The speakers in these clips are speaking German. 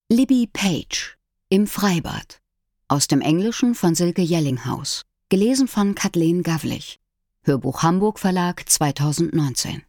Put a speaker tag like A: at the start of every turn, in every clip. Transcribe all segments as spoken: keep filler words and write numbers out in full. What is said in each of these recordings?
A: Libby Page im Freibad. Aus dem Englischen von Silke Jellinghaus. Gelesen von Kathleen Gavlich. Hörbuch Hamburg Verlag zweitausendneunzehn.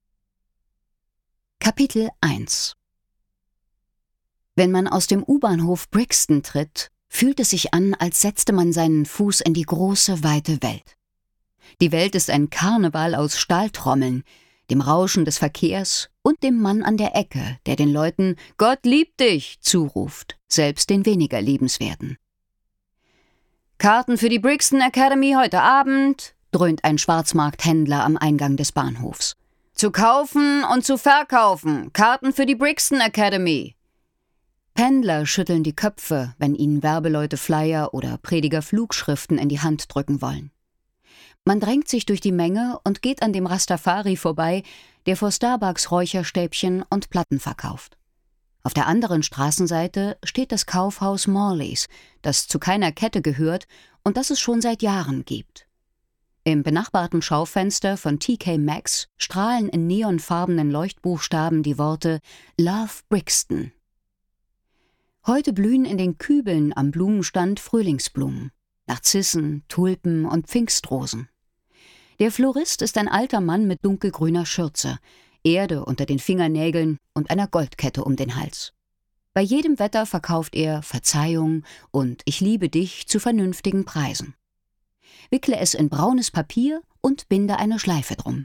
A: Kapitel eins. Wenn man aus dem U-Bahnhof Brixton tritt, fühlt es sich an, als setzte man seinen Fuß in die große, weite Welt. Die Welt ist ein Karneval aus Stahltrommeln, dem Rauschen des Verkehrs und dem Mann an der Ecke, der den Leuten »Gott liebt dich« zuruft, selbst den weniger Liebenswerten. »Karten für die Brixton Academy heute Abend«, dröhnt ein Schwarzmarkthändler am Eingang des Bahnhofs. »Zu kaufen und zu verkaufen, Karten für die Brixton Academy.« Pendler schütteln die Köpfe, wenn ihnen Werbeleute Flyer oder Prediger Flugschriften in die Hand drücken wollen. Man drängt sich durch die Menge und geht an dem Rastafari vorbei, der vor Starbucks Räucherstäbchen und Platten verkauft. Auf der anderen Straßenseite steht das Kaufhaus Morley's, das zu keiner Kette gehört und das es schon seit Jahren gibt. Im benachbarten Schaufenster von T K Maxx strahlen in neonfarbenen Leuchtbuchstaben die Worte »Love Brixton«. Heute blühen in den Kübeln am Blumenstand Frühlingsblumen, Narzissen, Tulpen und Pfingstrosen. Der Florist ist ein alter Mann mit dunkelgrüner Schürze, Erde unter den Fingernägeln und einer Goldkette um den Hals. Bei jedem Wetter verkauft er Verzeihung und Ich liebe dich zu vernünftigen Preisen. Wickle es in braunes Papier und binde eine Schleife drum.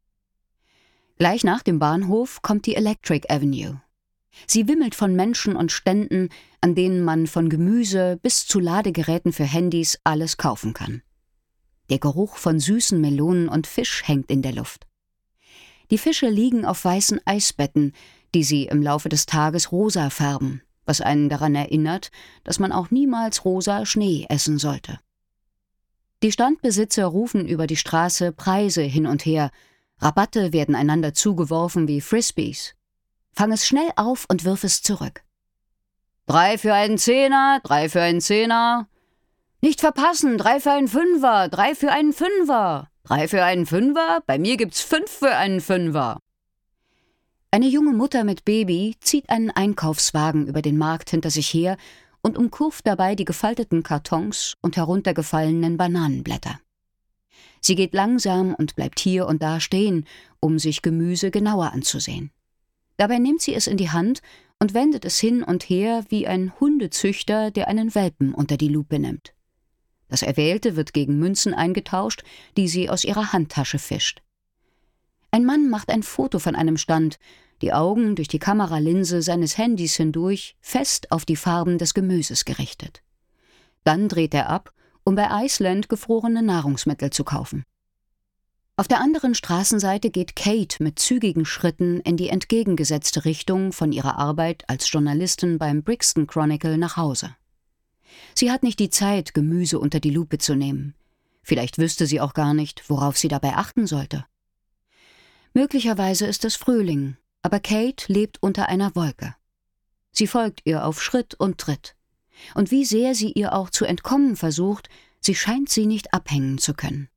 A: Gleich nach dem Bahnhof kommt die Electric Avenue. Sie wimmelt von Menschen und Ständen, an denen man von Gemüse bis zu Ladegeräten für Handys alles kaufen kann. Der Geruch von süßen Melonen und Fisch hängt in der Luft. Die Fische liegen auf weißen Eisbetten, die sie im Laufe des Tages rosa färben, was einen daran erinnert, dass man auch niemals rosa Schnee essen sollte. Die Standbesitzer rufen über die Straße Preise hin und her, Rabatte werden einander zugeworfen wie Frisbees. Fang es schnell auf und wirf es zurück. Drei für einen Zehner, drei für einen Zehner. Nicht verpassen, drei für einen Fünfer, drei für einen Fünfer. Drei für einen Fünfer? Bei mir gibt's fünf für einen Fünfer. Eine junge Mutter mit Baby zieht einen Einkaufswagen über den Markt hinter sich her und umkurvt dabei die gefalteten Kartons und heruntergefallenen Bananenblätter. Sie geht langsam und bleibt hier und da stehen, um sich Gemüse genauer anzusehen. Dabei nimmt sie es in die Hand und wendet es hin und her wie ein Hundezüchter, der einen Welpen unter die Lupe nimmt. Das Erwählte wird gegen Münzen eingetauscht, die sie aus ihrer Handtasche fischt. Ein Mann macht ein Foto von einem Stand, die Augen durch die Kameralinse seines Handys hindurch fest auf die Farben des Gemüses gerichtet. Dann dreht er ab, um bei Iceland gefrorene Nahrungsmittel zu kaufen. Auf der anderen Straßenseite geht Kate mit zügigen Schritten in die entgegengesetzte Richtung von ihrer Arbeit als Journalistin beim Brixton Chronicle nach Hause. Sie hat nicht die Zeit, Gemüse unter die Lupe zu nehmen. Vielleicht wüsste sie auch gar nicht, worauf sie dabei achten sollte. Möglicherweise ist es Frühling, aber Kate lebt unter einer Wolke. Sie folgt ihr auf Schritt und Tritt. Und wie sehr sie ihr auch zu entkommen versucht, sie scheint sie nicht abhängen zu können.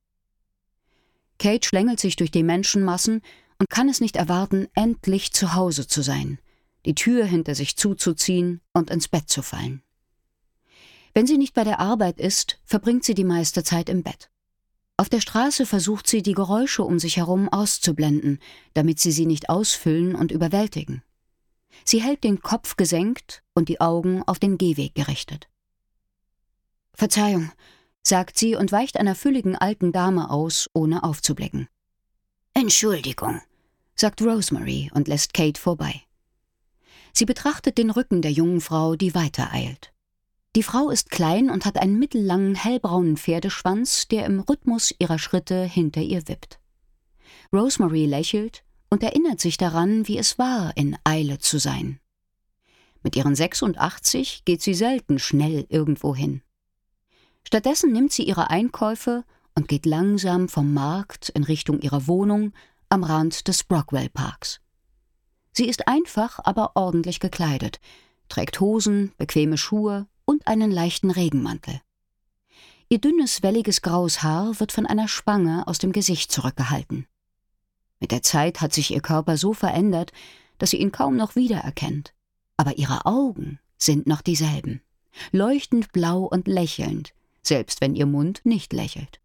A: Kate schlängelt sich durch die Menschenmassen und kann es nicht erwarten, endlich zu Hause zu sein, die Tür hinter sich zuzuziehen und ins Bett zu fallen. Wenn sie nicht bei der Arbeit ist, verbringt sie die meiste Zeit im Bett. Auf der Straße versucht sie, die Geräusche um sich herum auszublenden, damit sie sie nicht ausfüllen und überwältigen. Sie hält den Kopf gesenkt und die Augen auf den Gehweg gerichtet. »Verzeihung«, sagt sie und weicht einer fülligen alten Dame aus, ohne aufzublicken. »Entschuldigung«, sagt Rosemary und lässt Kate vorbei. Sie betrachtet den Rücken der jungen Frau, die weitereilt. Die Frau ist klein und hat einen mittellangen, hellbraunen Pferdeschwanz, der im Rhythmus ihrer Schritte hinter ihr wippt. Rosemary lächelt und erinnert sich daran, wie es war, in Eile zu sein. Mit ihren sechsundachtzig geht sie selten schnell irgendwo hin. Stattdessen nimmt sie ihre Einkäufe und geht langsam vom Markt in Richtung ihrer Wohnung am Rand des Brockwell Parks. Sie ist einfach, aber ordentlich gekleidet, trägt Hosen, bequeme Schuhe und einen leichten Regenmantel. Ihr dünnes, welliges graues Haar wird von einer Spange aus dem Gesicht zurückgehalten. Mit der Zeit hat sich ihr Körper so verändert, dass sie ihn kaum noch wiedererkennt. Aber ihre Augen, sind noch dieselben. Leuchtend blau und lächelnd, selbst wenn ihr Mund nicht lächelt.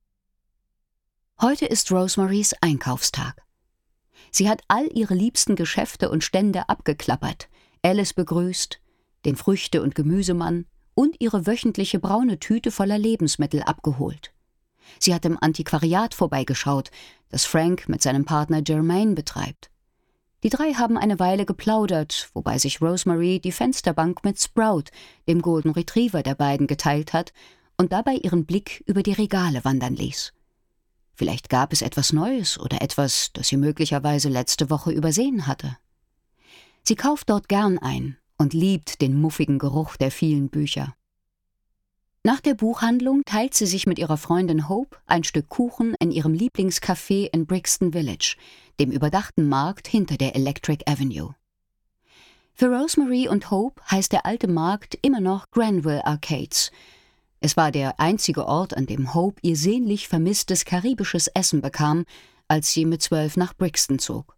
A: Heute ist Rosemarys Einkaufstag. Sie hat all ihre liebsten Geschäfte und Stände abgeklappert, Alice begrüßt, den Früchte- und Gemüsemann und ihre wöchentliche braune Tüte voller Lebensmittel abgeholt. Sie hat im Antiquariat vorbeigeschaut, das Frank mit seinem Partner Jermaine betreibt. Die drei haben eine Weile geplaudert, wobei sich Rosemary die Fensterbank mit Sprout, dem Golden Retriever der beiden, geteilt hat und dabei ihren Blick über die Regale wandern ließ. Vielleicht gab es etwas Neues oder etwas, das sie möglicherweise letzte Woche übersehen hatte. Sie kauft dort gern ein und liebt den muffigen Geruch der vielen Bücher. Nach der Buchhandlung teilt sie sich mit ihrer Freundin Hope ein Stück Kuchen in ihrem Lieblingscafé in Brixton Village, dem überdachten Markt hinter der Electric Avenue. Für Rosemary und Hope heißt der alte Markt immer noch Granville Arcades. Es war der einzige Ort, an dem Hope ihr sehnlich vermisstes karibisches Essen bekam, als sie mit zwölf nach Brixton zog.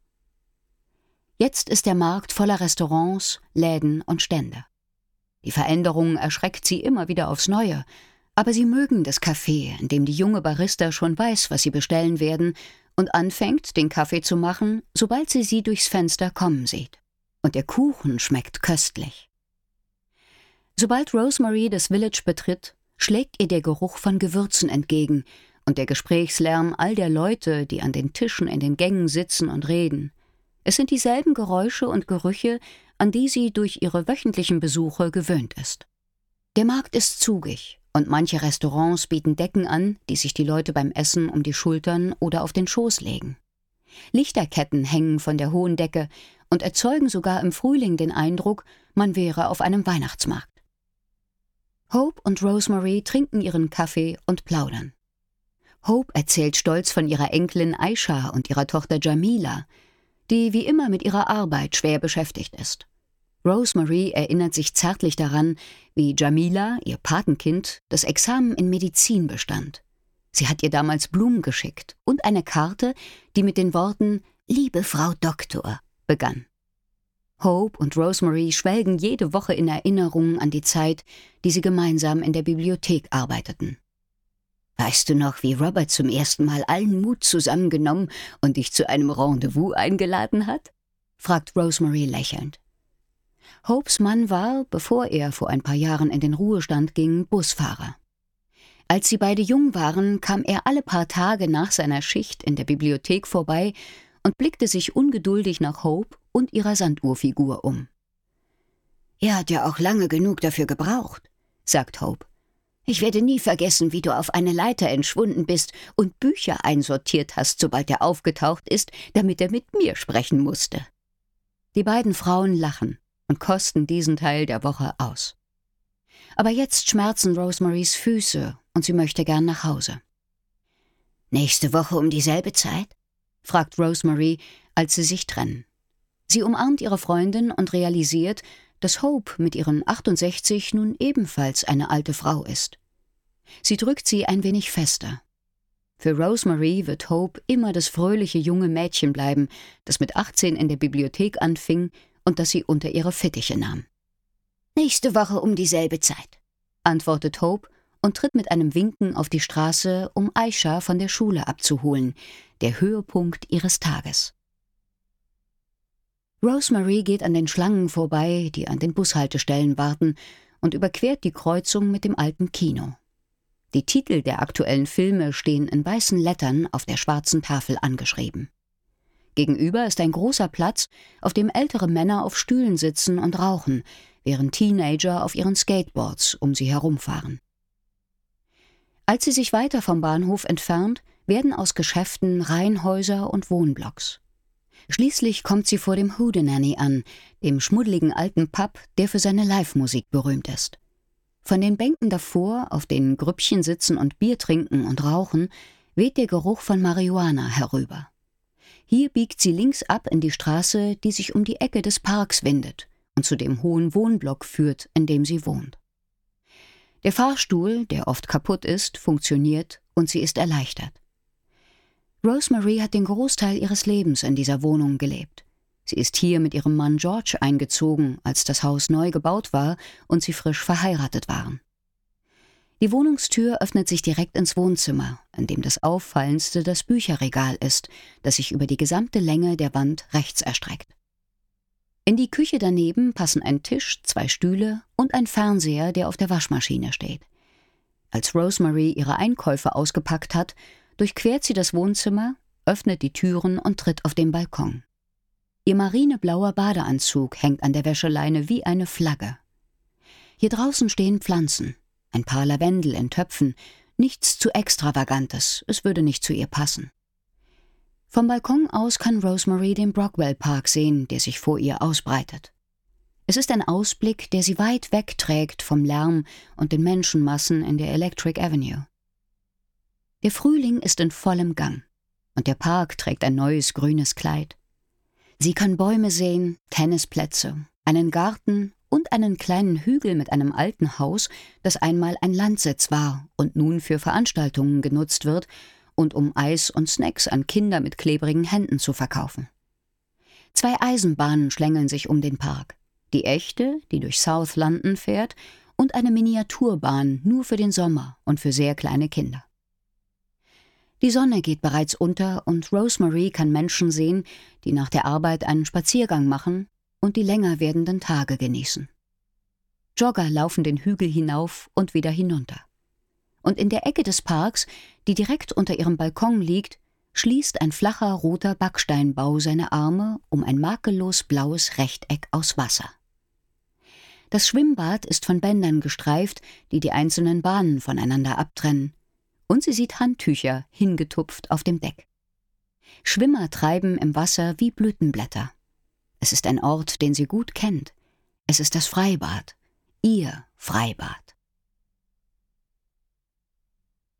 A: Jetzt ist der Markt voller Restaurants, Läden und Stände. Die Veränderung erschreckt sie immer wieder aufs Neue, aber sie mögen das Café, in dem die junge Barista schon weiß, was sie bestellen werden und anfängt, den Kaffee zu machen, sobald sie sie durchs Fenster kommen sieht. Und der Kuchen schmeckt köstlich. Sobald Rosemary das Village betritt, schlägt ihr der Geruch von Gewürzen entgegen und der Gesprächslärm all der Leute, die an den Tischen in den Gängen sitzen und reden. Es sind dieselben Geräusche und Gerüche, an die sie durch ihre wöchentlichen Besuche gewöhnt ist. Der Markt ist zugig und manche Restaurants bieten Decken an, die sich die Leute beim Essen um die Schultern oder auf den Schoß legen. Lichterketten hängen von der hohen Decke und erzeugen sogar im Frühling den Eindruck, man wäre auf einem Weihnachtsmarkt. Hope und Rosemary trinken ihren Kaffee und plaudern. Hope erzählt stolz von ihrer Enkelin Aisha und ihrer Tochter Jamila, die wie immer mit ihrer Arbeit schwer beschäftigt ist. Rosemary erinnert sich zärtlich daran, wie Jamila, ihr Patenkind, das Examen in Medizin bestand. Sie hat ihr damals Blumen geschickt und eine Karte, die mit den Worten »Liebe Frau Doktor« begann. Hope und Rosemary schwelgen jede Woche in Erinnerungen an die Zeit, die sie gemeinsam in der Bibliothek arbeiteten. »Weißt du noch, wie Robert zum ersten Mal allen Mut zusammengenommen und dich zu einem Rendezvous eingeladen hat?« fragt Rosemary lächelnd. Hopes Mann war, bevor er vor ein paar Jahren in den Ruhestand ging, Busfahrer. Als sie beide jung waren, kam er alle paar Tage nach seiner Schicht in der Bibliothek vorbei und blickte sich ungeduldig nach Hope und ihrer Sanduhrfigur um. »Er hat ja auch lange genug dafür gebraucht«, sagt Hope. »Ich werde nie vergessen, wie du auf eine Leiter entschwunden bist und Bücher einsortiert hast, sobald er aufgetaucht ist, damit er mit mir sprechen musste.« Die beiden Frauen lachen und kosten diesen Teil der Woche aus. Aber jetzt schmerzen Rosemarys Füße und sie möchte gern nach Hause. »Nächste Woche um dieselbe Zeit?« fragt Rosemary, als sie sich trennen. Sie umarmt ihre Freundin und realisiert, dass Hope mit ihren achtundsechzig nun ebenfalls eine alte Frau ist. Sie drückt sie ein wenig fester. Für Rosemary wird Hope immer das fröhliche junge Mädchen bleiben, das mit achtzehn in der Bibliothek anfing und das sie unter ihre Fittiche nahm. »Nächste Woche um dieselbe Zeit«, antwortet Hope und tritt mit einem Winken auf die Straße, um Aisha von der Schule abzuholen, der Höhepunkt ihres Tages. Rosemary geht an den Schlangen vorbei, die an den Bushaltestellen warten, und überquert die Kreuzung mit dem alten Kino. Die Titel der aktuellen Filme stehen in weißen Lettern auf der schwarzen Tafel angeschrieben. Gegenüber ist ein großer Platz, auf dem ältere Männer auf Stühlen sitzen und rauchen, während Teenager auf ihren Skateboards um sie herumfahren. Als sie sich weiter vom Bahnhof entfernt, werden aus Geschäften Reihenhäuser und Wohnblocks. Schließlich kommt sie vor dem Hootenanny an, dem schmuddeligen alten Pub, der für seine Live-Musik berühmt ist. Von den Bänken davor, auf denen Grüppchen sitzen und Bier trinken und rauchen, weht der Geruch von Marihuana herüber. Hier biegt sie links ab in die Straße, die sich um die Ecke des Parks windet und zu dem hohen Wohnblock führt, in dem sie wohnt. Der Fahrstuhl, der oft kaputt ist, funktioniert und sie ist erleichtert. Rosemary hat den Großteil ihres Lebens in dieser Wohnung gelebt. Sie ist hier mit ihrem Mann George eingezogen, als das Haus neu gebaut war und sie frisch verheiratet waren. Die Wohnungstür öffnet sich direkt ins Wohnzimmer, in dem das Auffallendste das Bücherregal ist, das sich über die gesamte Länge der Wand rechts erstreckt. In die Küche daneben passen ein Tisch, zwei Stühle und ein Fernseher, der auf der Waschmaschine steht. Als Rosemary ihre Einkäufe ausgepackt hat, durchquert sie das Wohnzimmer, öffnet die Türen und tritt auf den Balkon. Ihr marineblauer Badeanzug hängt an der Wäscheleine wie eine Flagge. Hier draußen stehen Pflanzen, ein paar Lavendel in Töpfen, nichts zu Extravagantes, es würde nicht zu ihr passen. Vom Balkon aus kann Rosemary den Brockwell Park sehen, der sich vor ihr ausbreitet. Es ist ein Ausblick, der sie weit wegträgt vom Lärm und den Menschenmassen in der Electric Avenue. Der Frühling ist in vollem Gang und der Park trägt ein neues grünes Kleid. Sie kann Bäume sehen, Tennisplätze, einen Garten und einen kleinen Hügel mit einem alten Haus, das einmal ein Landsitz war und nun für Veranstaltungen genutzt wird und um Eis und Snacks an Kinder mit klebrigen Händen zu verkaufen. Zwei Eisenbahnen schlängeln sich um den Park. Die echte, die durch South London fährt, und eine Miniaturbahn nur für den Sommer und für sehr kleine Kinder. Die Sonne geht bereits unter und Rosemary kann Menschen sehen, die nach der Arbeit einen Spaziergang machen und die länger werdenden Tage genießen. Jogger laufen den Hügel hinauf und wieder hinunter. Und in der Ecke des Parks, die direkt unter ihrem Balkon liegt, schließt ein flacher roter Backsteinbau seine Arme um ein makellos blaues Rechteck aus Wasser. Das Schwimmbad ist von Bändern gestreift, die die einzelnen Bahnen voneinander abtrennen, und sie sieht Handtücher hingetupft auf dem Deck. Schwimmer treiben im Wasser wie Blütenblätter. Es ist ein Ort, den sie gut kennt. Es ist das Freibad, ihr Freibad.